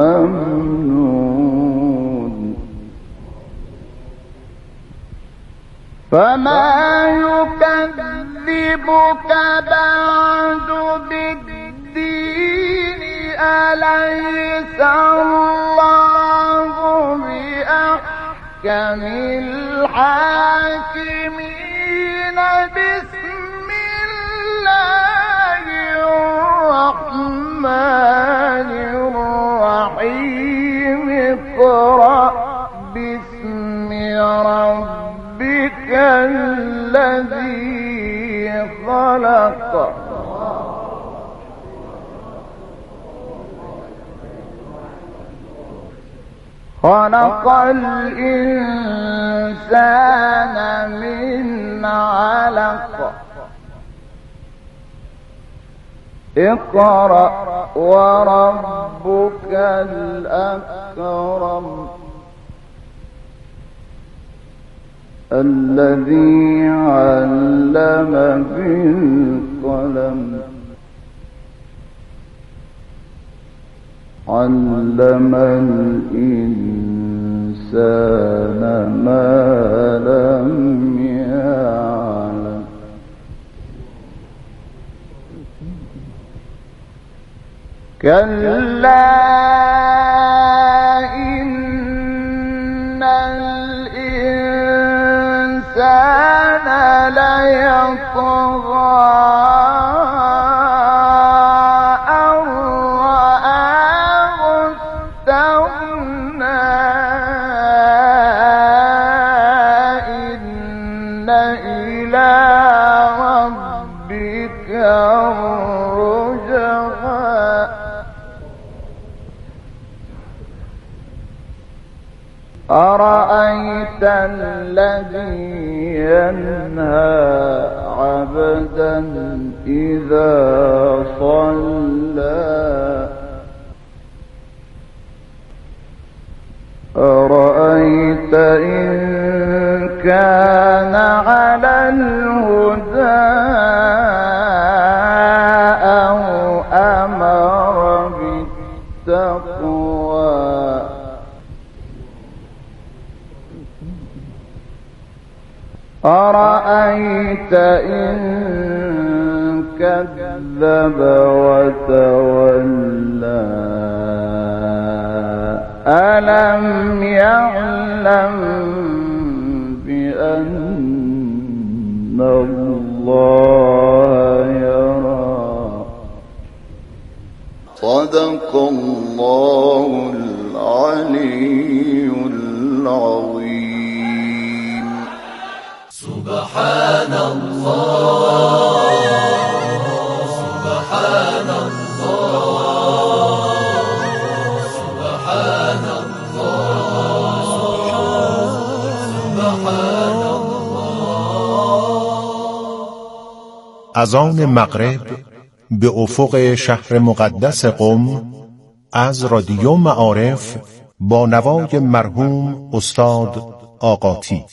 ممنون فما يكذبك بعد بالدين أليس الله بأحكم الحاكمين بسم الله الرحمن الرحيم اقرأ باسم ربك الذي خلق خلق الإنسان من علق اقرأ وربك الأكرم الذي علم بالقلم علم الإنسان ما لم يعلم كلا إن الإنسان ليطغى أرأيت الذي ينهى عبدا إذا صلى أرأيت إن كان على الهدى أو أمر بالتقوى أرأيت إن كذب وتولى ألم يعلم بأن الله يرى صدق الله العلي العظيم سبحان الله سبحان الله سبحان الله سبحان الله. از آن مغرب به افق شهر مقدس قم از رادیو معارف با نوای مرحوم استاد آقاتی.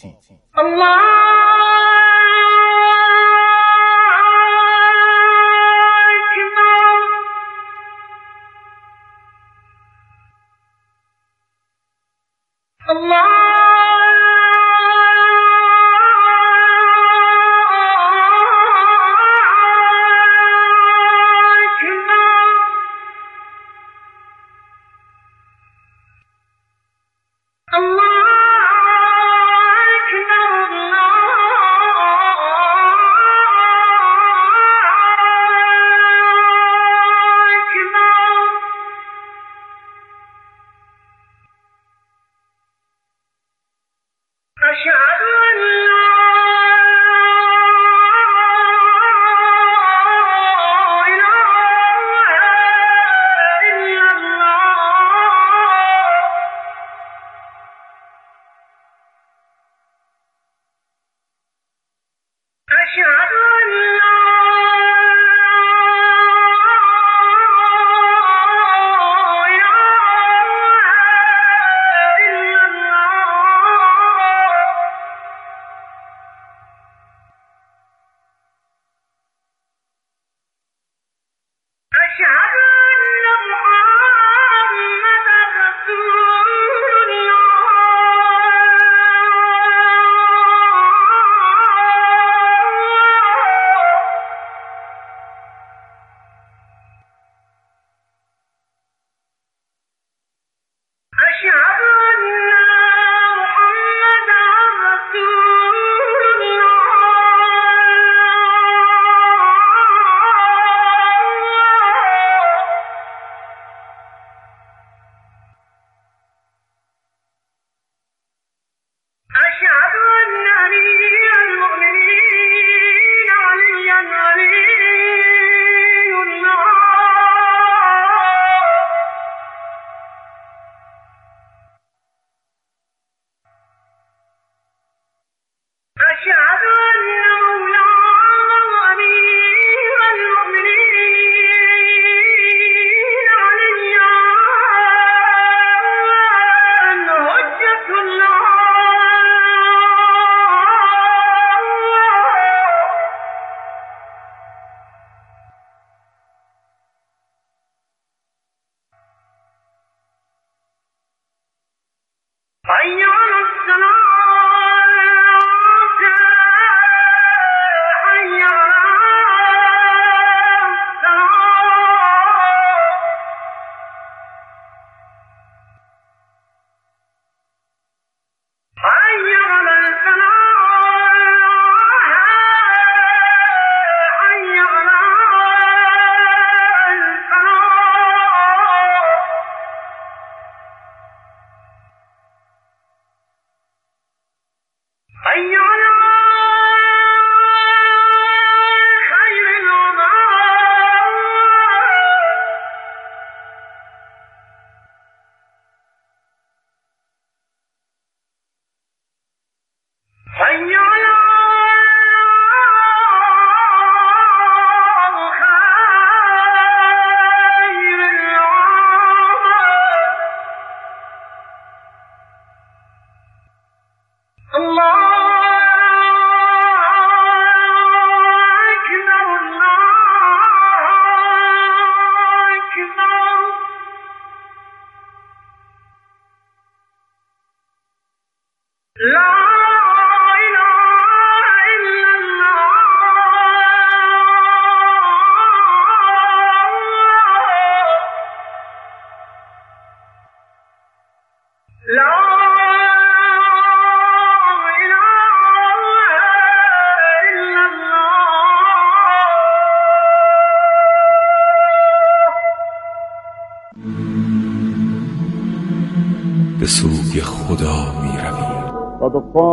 به سوی خدا می رویم. قد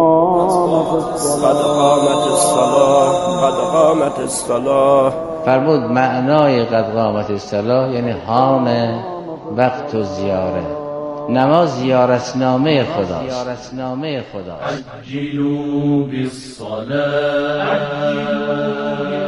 قامت الصلاة. فرمود معنای قد قامت الصلاة یعنی حان وقت و زیاره. نماز زیارتنامه خداست. عجلوا بالصلاة.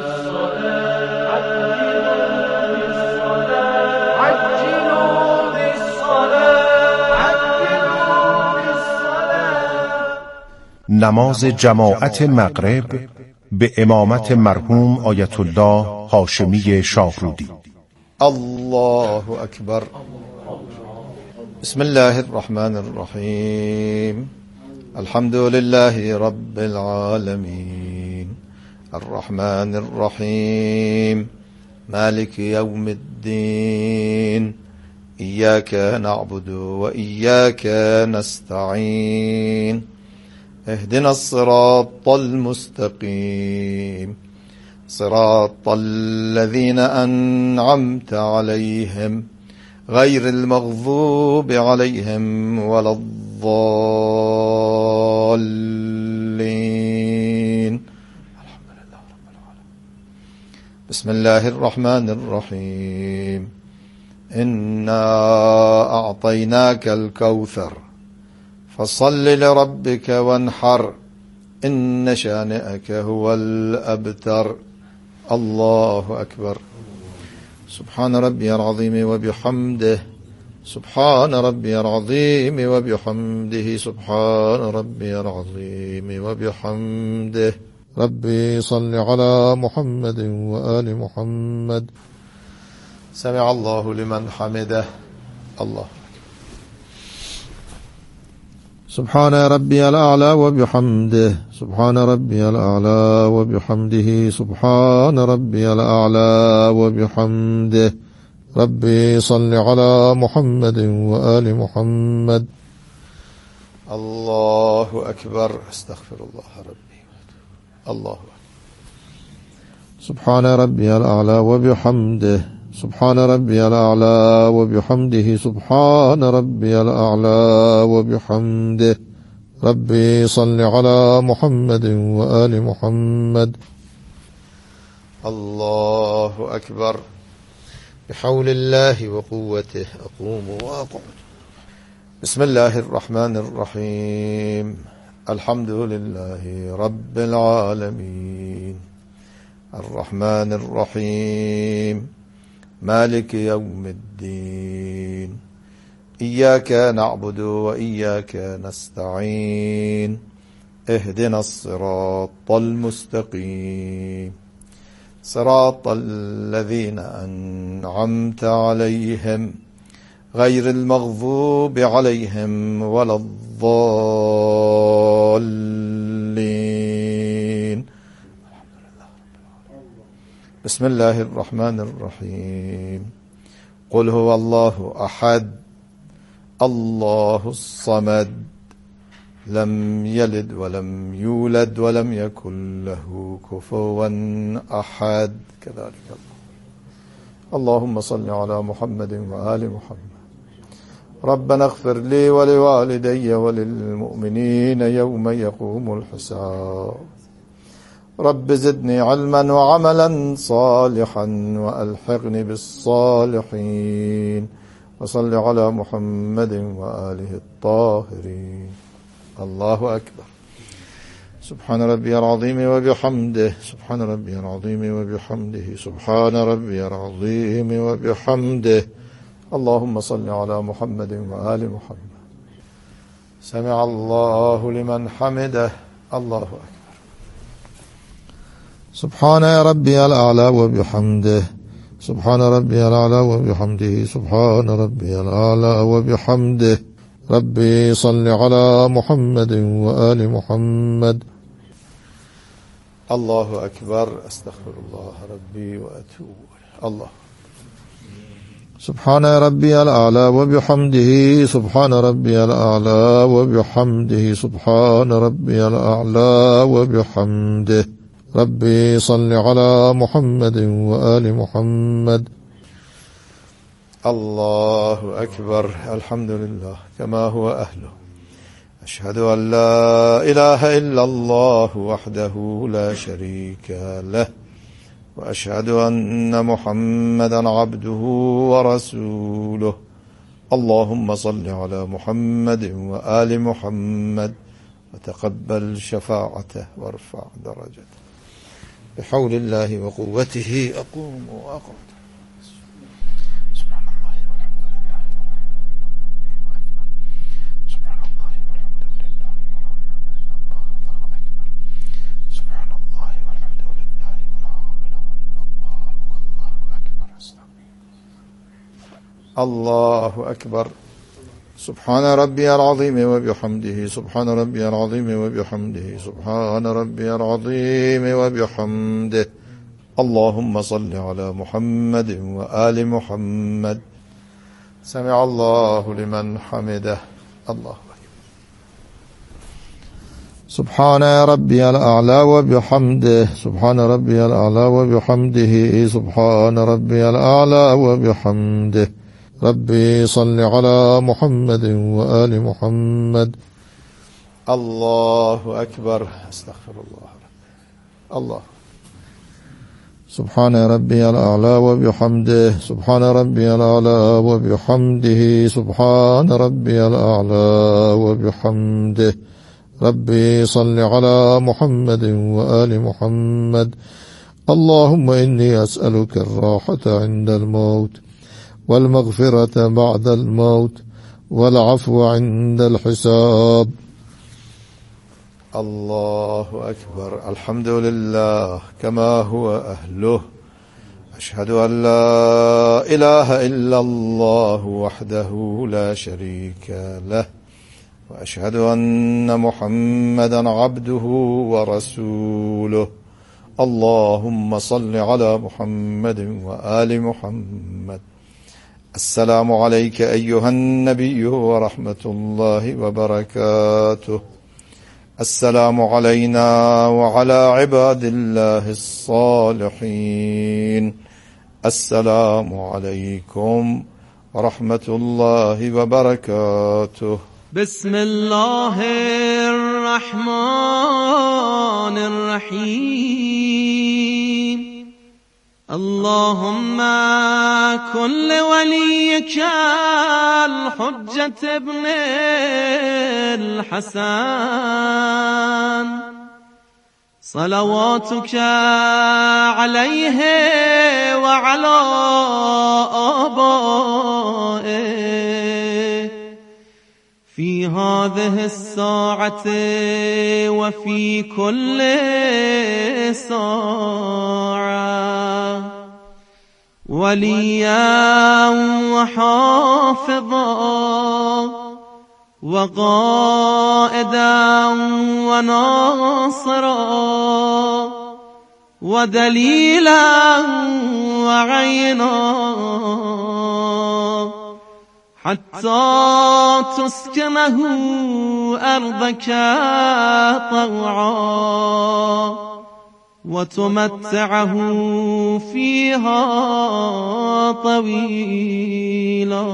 نماز جماعت مغرب به امامت مرحوم آیت الله هاشمی شاهرودی. الله اکبر. بسم الله الرحمن الرحیم. الحمد لله رب العالمین الرحمن الرحیم مالک یوم الدین ایاک نعبد و ایاک نستعین اهدنا الصراط المستقيم صراط الذين أنعمت عليهم غير المغضوب عليهم ولا الضالين. الحمد لله رب العالمين. بسم الله الرحمن الرحيم. إنا أعطيناك الكوثر فصل لربك وانحر إن شانئك هو الأبتر. الله أكبر. سبحان ربي العظيم وبحمده سبحان ربي العظيم وبحمده سبحان ربي العظيم وبحمده. ربي صل على محمد وآل محمد. سمع الله لمن حمده. الله. سبحان ربي الأعلى وبحمده سبحان ربي الأعلى وبحمده سبحان ربي الأعلى وبحمده. ربي صل على محمد وآل محمد. الله أكبر. استغفر الله ربي. الله أكبر. سبحان ربي الأعلى وبحمده سبحان ربي الأعلى وبحمده سبحان ربي الأعلى وبحمده. ربي صل على محمد وآل محمد. الله أكبر. بحول الله وقوته أقوم وأقعد. بسم الله الرحمن الرحيم. الحمد لله رب العالمين الرحمن الرحيم مالك يوم الدين إياك نعبد وإياك نستعين اهدنا الصراط المستقيم صراط الذين أنعمت عليهم غير المغضوب عليهم ولا الضالين. بسم الله الرحمن الرحيم. قل هو الله أحد الله الصمد لم يلد ولم يولد ولم يكن له كفوا أحد. كذلك اللهم صل على محمد وآل محمد. ربنا اغفر لي ولوالدي وللمؤمنين يوم يقوم الحساب. رب زدني علما وعملا صالحا وألحقني بالصالحين. وصل على محمد وآله الطاهرين. الله أكبر. سبحان ربي العظيم وبحمده. سبحان ربي العظيم وبحمده. سبحان ربي العظيم وبحمده. اللهم صل على محمد وآل محمد. سمع الله لمن حمده. الله أكبر. سبحان ربي الأعلى وبحمده. سبحان ربي الأعلى وبحمده. سبحان ربي الأعلى وبحمده. ربي صل على محمد وآل محمد. الله أكبر. أستغفر الله ربي وأتوب إليه. الله. سبحان ربي الأعلى وبحمده. سبحان ربي الأعلى وبحمده. سبحان ربي الأعلى وبحمده. ربي صل على محمد وآل محمد. الله أكبر. الحمد لله كما هو أهله. أشهد أن لا إله إلا الله وحده لا شريك له، وأشهد أن محمدا عبده ورسوله. اللهم صل على محمد وآل محمد وتقبل شفاعته وارفع درجته. بحول الله وقوته أقوم وأقعد. الله أكبر. سبحان ربي العظيم وبحمده. سبحان ربي العظيم وبحمده. سبحان ربي العظيم وبحمده. اللهم صل على محمد وآل محمد. سمع الله لمن حمده. الله أكبر. سبحان ربي الأعلى وبحمده. سبحان ربي الأعلى وبحمده. سبحان ربي الأعلى وبحمده. ربي صل على محمد وآل محمد. الله أكبر. أستغفر الله. الله. سبحان ربي الأعلى وبحمده. سبحان ربي الأعلى وبحمده. سبحان ربي الأعلى وبحمده. ربي صل على محمد وآل محمد. اللهم إني أسألك الراحة عند الموت، والمغفرة بعد الموت، والعفو عند الحساب. الله أكبر. الحمد لله كما هو أهله. أشهد أن لا إله إلا الله وحده لا شريك له، وأشهد أن محمدا عبده ورسوله. اللهم صل على محمد وآل محمد. السلام عليك أيها النبي ورحمة الله وبركاته. السلام علينا وعلى عباد الله الصالحين. السلام عليكم ورحمة الله وبركاته. بسم الله الرحمن الرحيم. اللهم كن لوليك الحجة ابن الحسن صلواتك عليه وعلى آبائه في هذه الساعة وفي كل ساعة، وليا وحافظا وقائدا وناصرا ودليلا وعينا حتى تسكنه أرضك طوعا وتمتعه فيها طويلا.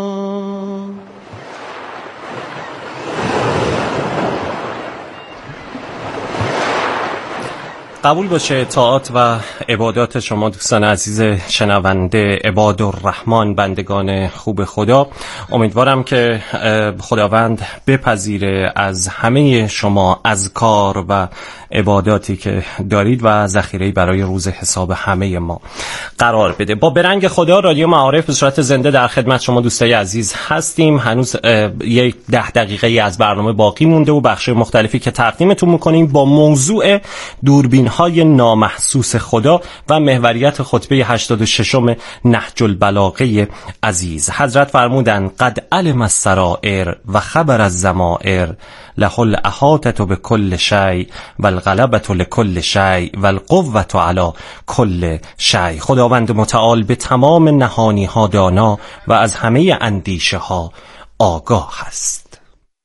قبول باشه طاعات و عبادات شما دوستان عزیز شنونده عباد الرحمن، بندگان خوب خدا. امیدوارم که خداوند بپذیره از همه شما اذکار و عباداتی که دارید و ذخیره‌ای برای روز حساب همه ما قرار بده. با برنگ خدا رادیو معارف به صورت زنده در خدمت شما دوستای عزیز هستیم. هنوز یک 10 دقیقه از برنامه باقی مونده و بخش مختلفی که تقدیمتون میکنیم با موضوع دوربین‌های نامحسوس خدا و محوریت خطبه 86 نهج البلاغه عزیز. حضرت فرمودند قد علم السرائر و خبر الضمائر له الاحاطة بكل شيء والغلبة لكل شيء والقوة على كل شيء. خداوند متعال به تمام نهانی ها دانا و از همه اندیشه ها آگاه است.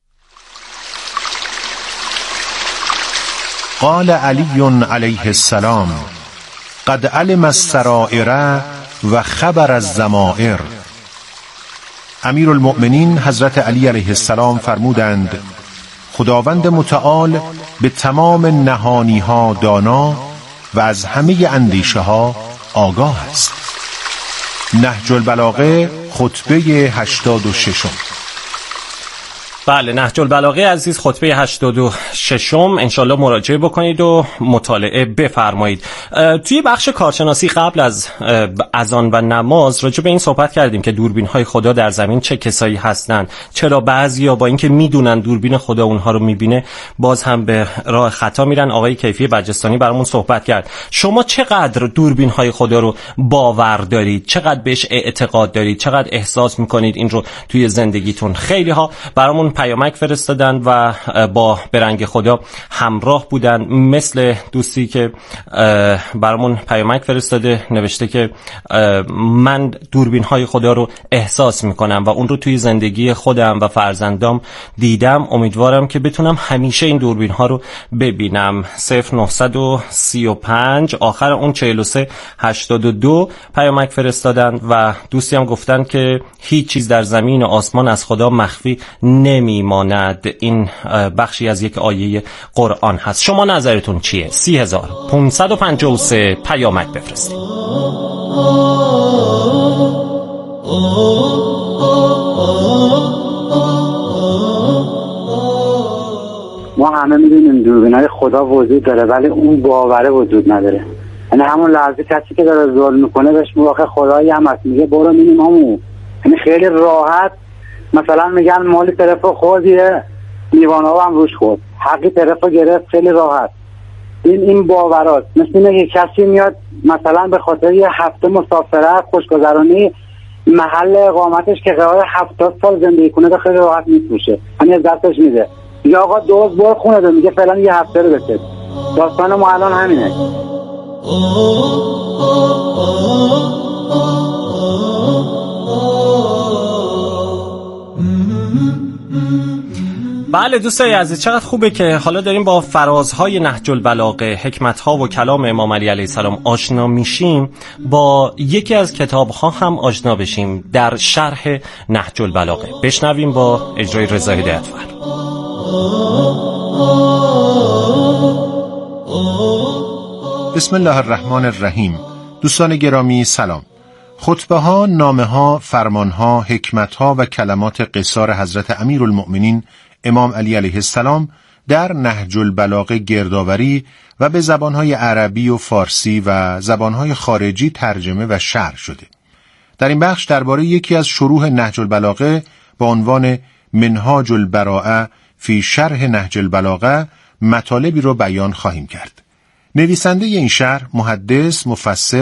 قال علی علیه السلام قد علم السرائر و خبر الضمائر. امیرالمؤمنین حضرت علی علیه السلام فرمودند خداوند متعال به تمام نهانی ها دانا و از همه اندیشه ها آگاه است. نهج البلاغه خطبه 86. بله، نهج البلاغه عزیز خطبه 86 انشالله مراجعه بکنید و مطالعه بفرمایید. توی بخش کارشناسی قبل از اذان و نماز راجع به این صحبت کردیم که دوربین های خدا در زمین چه کسایی هستن، چرا بعضیا با اینکه میدونن دوربین خدا اونها رو میبینه باز هم به راه خطا میرن. آقای کیفی بجستانی برامون صحبت کرد. شما چقدر دوربین های خدا رو باور دارید؟ چقدر بهش اعتقاد دارید؟ چقدر احساس میکنید این رو توی زندگیتون؟ خیلی ها برامون پیامک فرستادن و با برنگ خدا همراه بودن، مثل دوستی که برامون پیامک فرستاده نوشته که من دوربین های خدا رو احساس میکنم و اون رو توی زندگی خودم و فرزندام دیدم. امیدوارم که بتونم همیشه این دوربین ها رو ببینم. 0935 آخر اون 4382 پیامک فرستادن و دوستی هم گفتن که هیچ چیز در زمین و آسمان از خدا مخفی نمیماند. این بخشی از یک آیه قرآن هست. شما نظرتون چیه؟ 30553 پیامک بفرستید. ما همه میدونیم دوربینای خدا وجود داره ولی اون باوره وجود نداره. یعنی همون لحظه کسی که داره ظلم میکنه بهش موقع خدایی هم هست میگه برو مینیممو، یعنی خیلی راحت مثلا میگن مالی طرفو خوردیه لیوان‌ها هم روش خورد، حقی طرفو گرفت، خیلی راحت. این باورات مثل اینه که کسی میاد مثلا به خاطر یه هفته مسافرت خوشگذرانی محل اقامتش که قرار 70 سال زندگی کنه رو خیلی راحت میفروشه، یعنی از دستش میده، میگه آقا دوز برو خونه ده، میگه فعلا یه هفته رو بسید. داستان ما الان همینه. بله دوستای عزیز، چقدر خوبه که حالا داریم با فرازهای نهج البلاغه، حکمتها و کلام امام علی علیه السلام آشنا میشیم. با یکی از کتابها هم آشنا بشیم در شرح نهج البلاغه. بشنویم با اجرای رضا هدایتفر. بسم الله الرحمن الرحیم. دوستان گرامی سلام. خطبه ها، نامه ها، فرمان ها، حکمت ها و کلمات قصار حضرت امیرالمؤمنین امام علی علیه السلام در نهج البلاغه گردآوری و به زبانهای عربی و فارسی و زبانهای خارجی ترجمه و شرح شده. در این بخش درباره یکی از شروح نهج البلاغه با عنوان منهاج البراءه فی شرح نهج البلاغه مطالبی را بیان خواهیم کرد. نویسنده این شرح محدث، مفسر،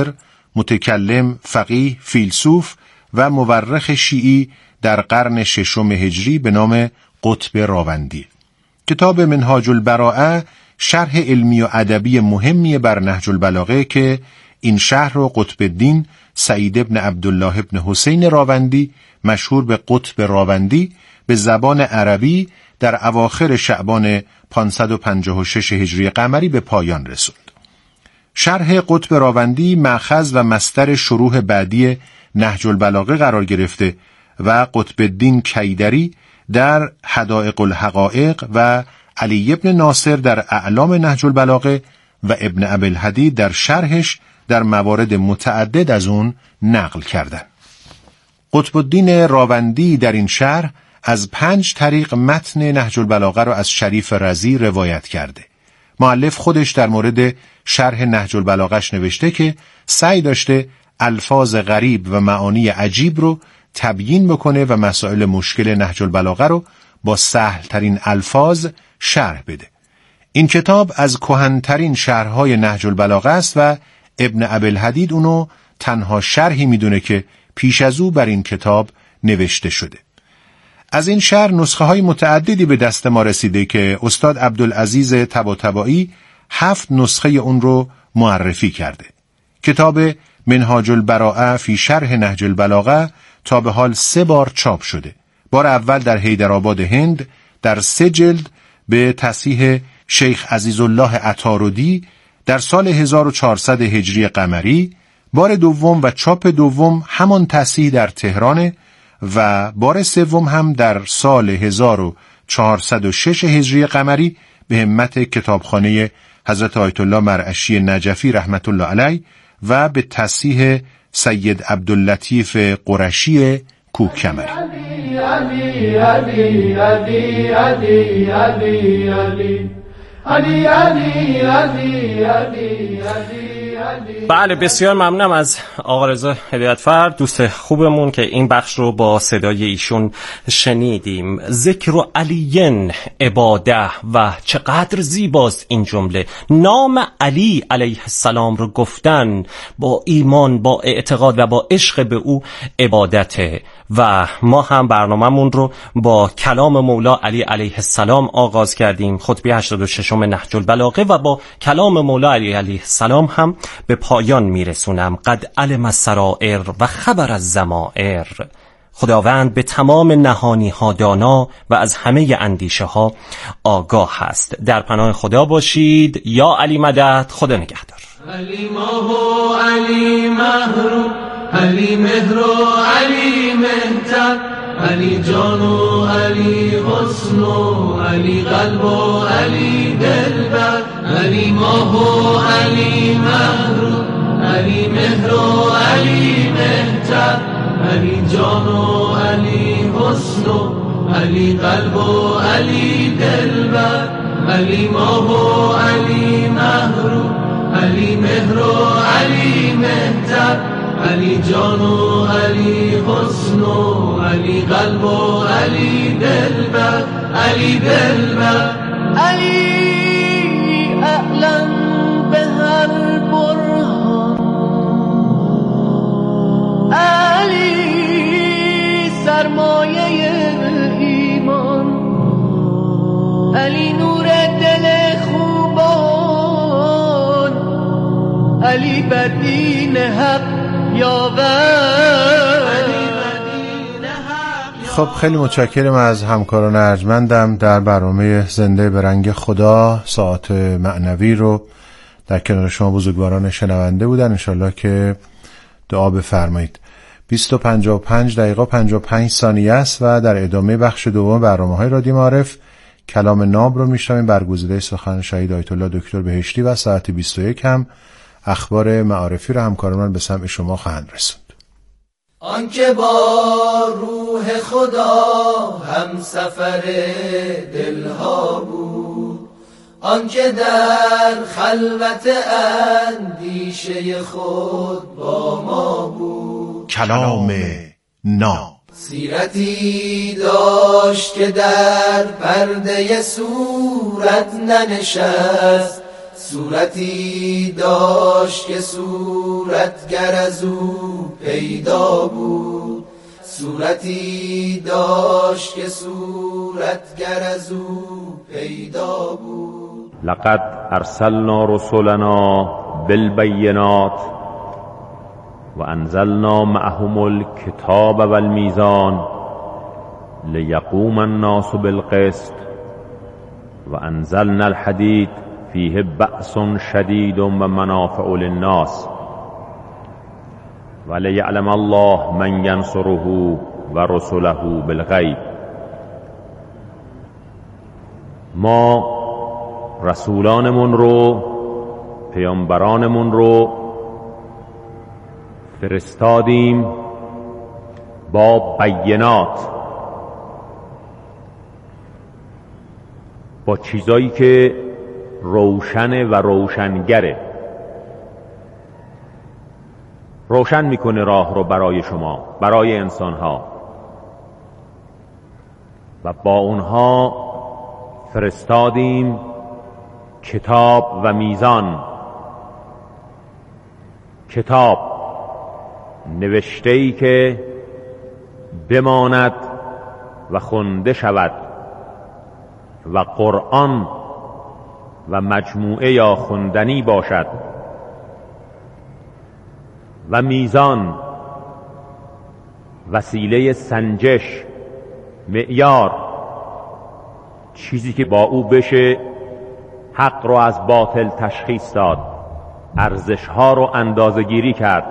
متکلم، فقیه، فیلسوف و مورخ شیعی در قرن 6 هجری به نام قطب راوندی. کتاب منهاج البراءه شرح علمی و ادبی مهمی بر نهج البلاغه که این شرح رو قطب الدین سعید ابن عبدالله ابن حسین راوندی مشهور به قطب راوندی به زبان عربی در اواخر شعبان 556 هجری قمری به پایان رسوند. شرح قطب راوندی مأخذ و مصدر شروح بعدی نهج البلاغه قرار گرفته و قطب الدین کیدری در حدائق الحقائق و علی ابن ناصر در اعلام نهج البلاغه و ابن ابی الحدید در شرحش در موارد متعدد از اون نقل کردند. قطب الدین راوندی در این شرح از 5 طریق متن نهج البلاغه را از شریف رضی روایت کرده. مؤلف خودش در مورد شرح نهج البلاغه‌اش نوشته که سعی داشته الفاظ غریب و معانی عجیب رو تبیین بکنه و مسائل مشکل نهج البلاغه رو با سهل ترین الفاظ شرح بده. این کتاب از کهن‌ترین شرح‌های نهج البلاغه است و ابن ابی الحدید اونو تنها شرحی میدونه که پیش از او بر این کتاب نوشته شده. از این شرح نسخه‌های متعددی به دست ما رسیده که استاد عبدالعزیز طباطبایی 7 نسخه اون رو معرفی کرده. کتاب منهاج البراءه فی شرح نهج البلاغه تا به حال 3 بار چاپ شده. بار اول در حیدرآباد هند در 3 جلد به تصحیح شیخ عزیزالله عطاردی در سال 1400 هجری قمری، بار دوم و چاپ دوم همان تصحیح در تهران و بار سوم هم در سال 1406 هجری قمری به همت کتابخانه حضرت آیت الله مرعشی نجفی رحمت الله علیه و به تصحیح سید عبداللطیف قرشی کوکمری. بله، بسیار ممنونم از آقا رضا هدایتفر دوست خوبمون که این بخش رو با صدای ایشون شنیدیم. ذکر علیین عباده و چقدر زیباست این جمله. نام علی علیه السلام رو گفتن با ایمان، با اعتقاد و با عشق به او عبادته و ما هم برنامه‌مون رو با کلام مولا علی علیه السلام آغاز کردیم، خطبه 86 نهج البلاغه، و با کلام مولا علی علیه السلام هم به پایان میرسونم. قد علم السرائر و خبر الضمائر. خداوند به تمام نهانی ها دانا و از همه اندیشه ها آگاه هست. در پناه خدا باشید. یا علی مدد. خدا نگهدار. علی ماه و علی محروم، علی مهر و علی مهتر، علی جان و علی حسن و علی قلب و علی دلبر. علی ماه و علی محروم، علی مهر و علی مهتر، علی جان و علی حسن و علی قلب و علی دلبر. علی ماه و علی محروم، علی مهر و علی مهتر، علی جان و علی حسن و علی قلب و علی دلبر. علی دلبر، علی اعلم به هر برهان، علی سرمایه ایمان، علی نور دل خوبان، علی بدین حق. خب خیلی متشکرم از همکاران ارجمندم در برنامه زنده به رنگ خدا. ساعت معنوی رو در کنار شما بزرگواران شنونده بودن. انشالله که دعا بفرمایید. 20:55 دقیقه 55 ثانیه است و در ادامه بخش دوم برنامه‌های رادیو معارف کلام ناب رو میشنویم، برگزیده سخن شهید آیت الله دکتر بهشتی، و ساعت 21 هم اخبار معارفی رو همکاران من به سمع شما خواهند رسوند. آنکه با روح خدا هم سفر دلها بود، آنکه در خلوت اندیشه خود با ما بود. کلام ناب سیرتی داشت که در پرده صورت ننشست، صورتی داشت که صورتگر از او پیدا بود، صورتی داشت که صورتگر از او پیدا بود. لقد ارسلنا رسلنا بالبینات و انزلنا معهم الكتاب والمیزان لیقوم الناس بالقسط و انزلنا الحدید فیه بأس شدید و منافع للناس و لیعلم الله من ینصره و رسله بالغیب. ما رسولانمون رو، پیامبرانمون رو فرستادیم با بینات، با چیزایی که روشنه و روشنگره، روشن میکنه راه رو برای شما، برای انسانها، و با اونها فرستادیم کتاب و میزان. کتاب نوشته‌ای که بماند و خونده شود، و قرآن و مجموعه یا خوندنی باشد، و میزان وسیله سنجش، معیار، چیزی که با او بشه حق رو از باطل تشخیص داد، ارزش‌ها رو اندازه‌گیری کرد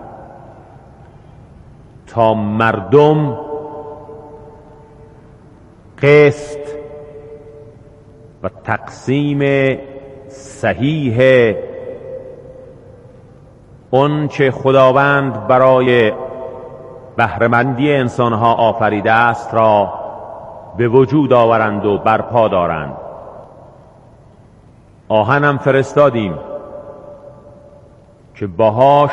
تا مردم قسط و تقسیم صحیح اون چه خداوند برای بهره‌مندی انسانها آفریده است را به وجود آورند و برپا دارند. آهنم فرستادیم که باهاش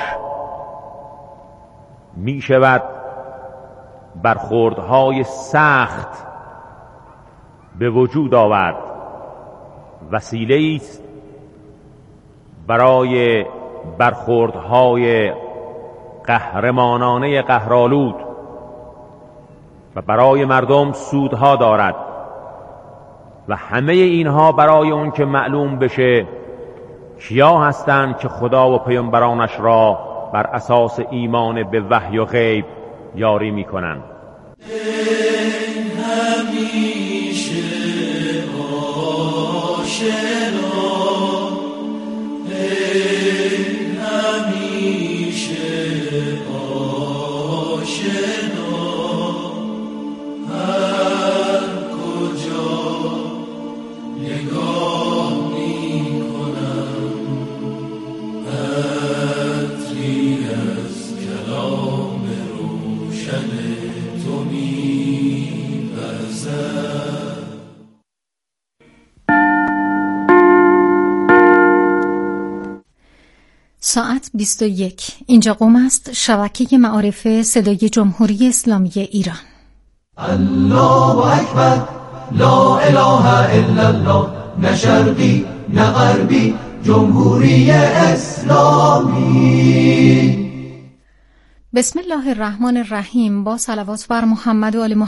می شود برخوردهای سخت به وجود آورد، وسیله است برای برخوردهای قهرمانانه قهرآلود و برای مردم سودها دارد، و همه اینها برای اون که معلوم بشه کیا هستند که خدا و پیامبرانش را بر اساس ایمان به وحی و غیب یاری میکنند. همیشه آشنا، همیشه آشنا، هر کجا نگاه میکنم عطری از کلام روشن تو می‌وزد. ساعت 21. اینجا قم است، شبکه معارف صدای جمهوری اسلامی ایران. الله اکبر، لا اله الا الله، نه شرقی نه غربی، جمهوری اسلامی. بسم الله الرحمن الرحیم. با صلوات بر محمد و آل محمد